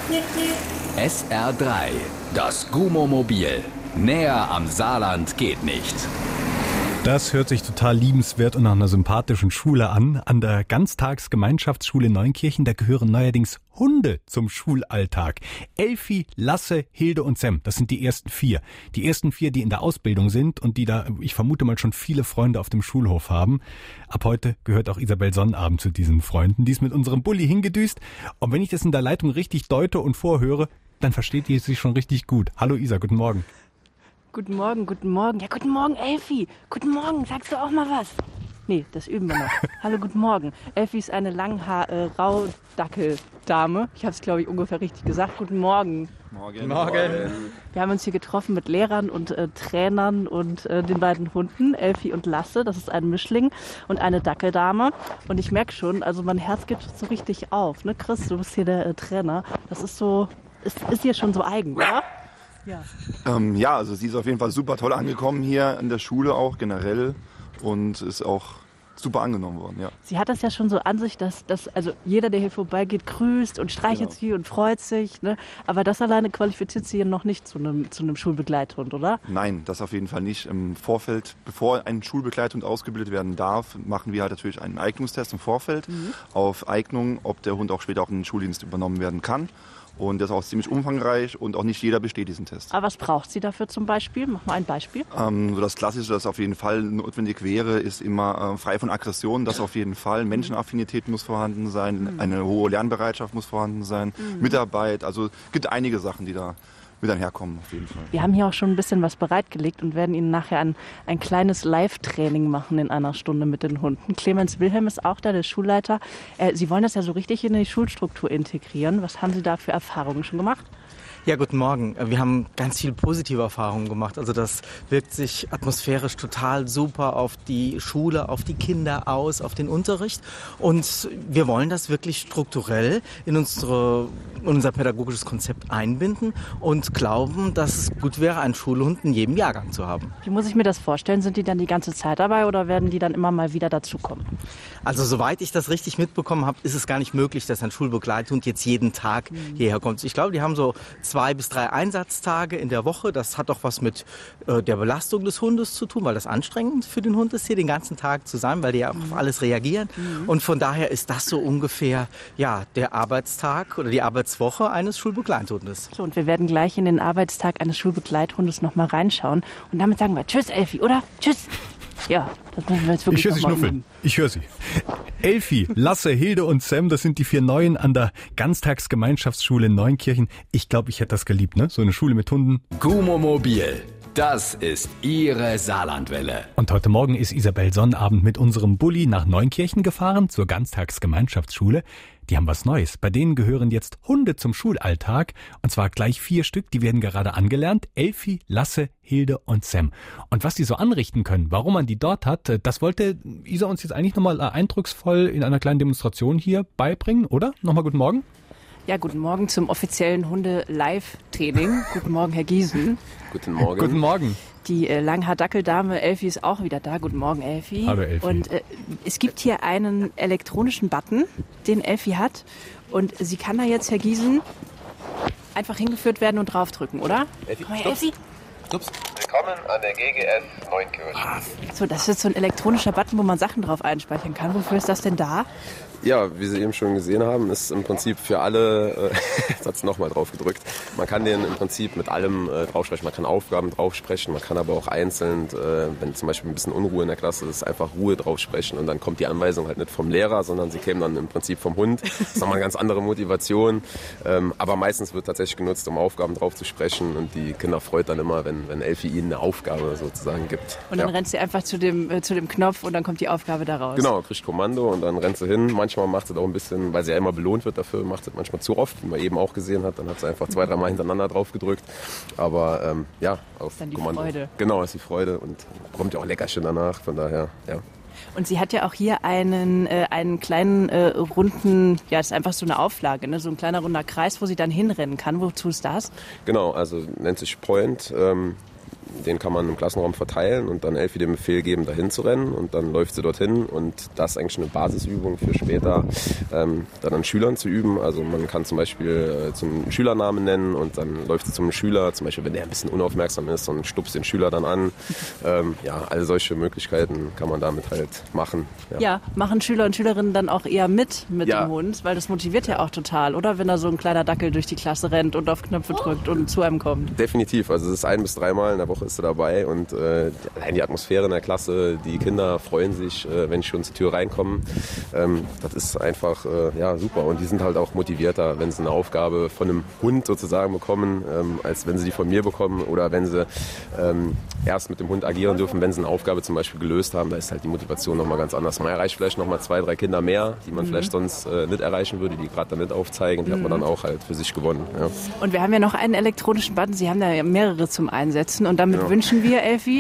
SR3, das Gummomobil. Näher am Saarland geht nicht. Das hört sich total liebenswert und nach einer sympathischen Schule an. An der Ganztagsgemeinschaftsschule Neunkirchen, da gehören neuerdings Hunde zum Schulalltag. Elfi, Lasse, Hilde und Sam, das sind die ersten 4. Die ersten 4, die in der Ausbildung sind und die da, ich vermute mal, schon viele Freunde auf dem Schulhof haben. Ab heute gehört auch Isabel Sonnabend zu diesen Freunden. Die ist mit unserem Bulli hingedüst. Und wenn ich das in der Leitung richtig deute und vorhöre, dann versteht die sich schon richtig gut. Hallo Isa, guten Morgen. Guten Morgen, guten Morgen. Ja, guten Morgen, Elfi. Guten Morgen, sagst du auch mal was? Nee, das üben wir noch. Hallo, guten Morgen. Elfi ist eine Rauhdackeldame. Ich habe es, glaube ich, ungefähr richtig gesagt. Guten Morgen. Morgen. Wir haben uns hier getroffen mit Lehrern und Trainern und den beiden Hunden, Elfi und Lasse. Das ist ein Mischling und eine Dackeldame. Und ich merke schon, also mein Herz geht so richtig auf. Ne, Chris, du bist hier der Trainer. Das ist so, ist hier schon so eigen, oder? Ja. Also sie ist auf jeden Fall super toll angekommen hier in der Schule auch generell und ist auch super angenommen worden, ja. Sie hat das ja schon so an sich, dass also jeder, der hier vorbeigeht, grüßt und streichelt sie und freut sich, ne? Aber das alleine qualifiziert sie ja noch nicht zu einem Schulbegleithund, oder? Nein, das auf jeden Fall nicht. Im Vorfeld, bevor ein Schulbegleithund ausgebildet werden darf, machen wir halt natürlich einen Eignungstest im Vorfeld auf Eignung, ob der Hund auch später auch in den Schuldienst übernommen werden kann. Und das ist auch ziemlich umfangreich und auch nicht jeder besteht diesen Test. Aber was braucht sie dafür zum Beispiel? Mach mal ein Beispiel. So das Klassische, das auf jeden Fall notwendig wäre, ist immer frei von Aggression. Das auf jeden Fall. Menschenaffinität muss vorhanden sein, eine hohe Lernbereitschaft muss vorhanden sein, Mitarbeit. Also es gibt einige Sachen, die da mit einherkommen auf jeden Fall. Wir haben hier auch schon ein bisschen was bereitgelegt und werden Ihnen nachher ein kleines Live-Training machen in einer Stunde mit den Hunden. Clemens Wilhelm ist auch da, der Schulleiter. Sie wollen das ja so richtig in die Schulstruktur integrieren. Was haben Sie da für Erfahrungen schon gemacht? Ja, guten Morgen. Wir haben ganz viele positive Erfahrungen gemacht. Also das wirkt sich atmosphärisch total super auf die Schule, auf die Kinder aus, auf den Unterricht. Und wir wollen das wirklich strukturell in unser pädagogisches Konzept einbinden und glauben, dass es gut wäre, einen Schulhund in jedem Jahrgang zu haben. Wie muss ich mir das vorstellen? Sind die dann die ganze Zeit dabei oder werden die dann immer mal wieder dazukommen? Also soweit ich das richtig mitbekommen habe, ist es gar nicht möglich, dass ein Schulbegleithund jetzt jeden Tag hierher kommt. Ich glaube, die haben so 2 bis 3 Einsatztage in der Woche. Das hat auch was mit der Belastung des Hundes zu tun, weil das anstrengend für den Hund ist, hier den ganzen Tag zu sein, weil die ja auf alles reagieren. Und von daher ist das so ungefähr der Arbeitstag oder die Arbeitswoche eines Schulbegleithundes. So, und wir werden gleich in den Arbeitstag eines Schulbegleithundes noch mal reinschauen. Und damit sagen wir Tschüss, Elfi, oder? Tschüss. Ja, das müssen wir jetzt wirklich Ich höre sie schnuffeln. Ich höre sie. Elfi, Lasse, Hilde und Sam, das sind die 4 Neuen an der Ganztagsgemeinschaftsschule Neunkirchen. Ich glaube, ich hätte das geliebt, ne? So eine Schule mit Hunden. Gummomobil, das ist Ihre Saarlandwelle. Und heute Morgen ist Isabel Sonnabend mit unserem Bulli nach Neunkirchen gefahren, zur Ganztagsgemeinschaftsschule. Die haben was Neues. Bei denen gehören jetzt Hunde zum Schulalltag. Und zwar gleich 4 Stück. Die werden gerade angelernt. Elfi, Lasse, Hilde und Sam. Und was die so anrichten können, warum man die dort hat, das wollte Isa uns jetzt eigentlich nochmal eindrucksvoll in einer kleinen Demonstration hier beibringen, oder? Nochmal guten Morgen. Ja, guten Morgen zum offiziellen Hunde-Live-Training. Guten Morgen, Herr Giesen. Guten Morgen. Guten Morgen. Die Langhaar-Dackeldame Elfi ist auch wieder da. Guten Morgen, Elfi. Hallo, Elfi. Und es gibt hier einen elektronischen Button, den Elfi hat. Und sie kann da jetzt, Herr Giesen, einfach hingeführt werden und draufdrücken, oder? Elfi, Komm her, Elfi. Ups. Willkommen an der GGS Neunkirchen. So, das ist so ein elektronischer Button, wo man Sachen drauf einspeichern kann. Wofür ist das denn da? Ja, wie Sie eben schon gesehen haben, ist im Prinzip für alle, jetzt hat es nochmal drauf gedrückt, man kann den im Prinzip mit allem draufsprechen, man kann Aufgaben draufsprechen, man kann aber auch einzeln, wenn zum Beispiel ein bisschen Unruhe in der Klasse ist, einfach Ruhe draufsprechen und dann kommt die Anweisung halt nicht vom Lehrer, sondern sie kämen dann im Prinzip vom Hund. Das ist nochmal eine ganz andere Motivation, aber meistens wird tatsächlich genutzt, um Aufgaben draufzusprechen und die Kinder freut dann immer, wenn Elfi ihnen eine Aufgabe sozusagen gibt. Und dann rennt sie einfach zu dem Knopf und dann kommt die Aufgabe da raus. Genau, kriegt Kommando und dann rennt sie hin. Manchmal macht sie das auch ein bisschen, weil sie ja immer belohnt wird dafür, macht sie das manchmal zu oft, wie man eben auch gesehen hat. Dann hat sie einfach 2-3 Mal hintereinander drauf gedrückt. Aber auf ist dann die Kommando. Freude. Genau, ist die Freude und kommt ja auch Leckerchen danach. Von daher, ja. Und sie hat ja auch hier einen kleinen runden, ja, das ist einfach so eine Auflage, ne? So ein kleiner runder Kreis, wo sie dann hinrennen kann. Wozu ist das? Genau, also nennt sich Point. den kann man im Klassenraum verteilen und dann Elfi den Befehl geben, dahin zu rennen und dann läuft sie dorthin und das ist eigentlich eine Basisübung für später, dann an Schülern zu üben. Also man kann zum Beispiel zum Schülernamen nennen und dann läuft sie zum Schüler, zum Beispiel wenn der ein bisschen unaufmerksam ist und stupst den Schüler dann an. Alle solche Möglichkeiten kann man damit halt machen. Ja, machen Schüler und Schülerinnen dann auch eher mit dem Hund, weil das motiviert ja auch total, oder? Wenn da so ein kleiner Dackel durch die Klasse rennt und auf Knöpfe drückt und zu einem kommt. Definitiv, also es ist 1 bis 3 Mal in der Woche ist er dabei und allein die Atmosphäre in der Klasse, die Kinder freuen sich, wenn sie schon zur Tür reinkommen. Das ist einfach super und die sind halt auch motivierter, wenn sie eine Aufgabe von einem Hund sozusagen bekommen, als wenn sie die von mir bekommen oder wenn sie erst mit dem Hund agieren dürfen, wenn sie eine Aufgabe zum Beispiel gelöst haben, da ist halt die Motivation nochmal ganz anders. Man erreicht vielleicht nochmal 2, 3 Kinder mehr, die man vielleicht sonst nicht erreichen würde, die gerade da nicht aufzeigen, die hat man dann auch halt für sich gewonnen. Ja. Und wir haben ja noch einen elektronischen Button, Sie haben da ja mehrere zum Einsetzen und damit wünschen wir, Elfi,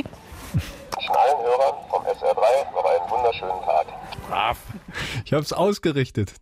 allen Hörern vom SR3 noch einen wunderschönen Tag. Brav. Ich habe es ausgerichtet.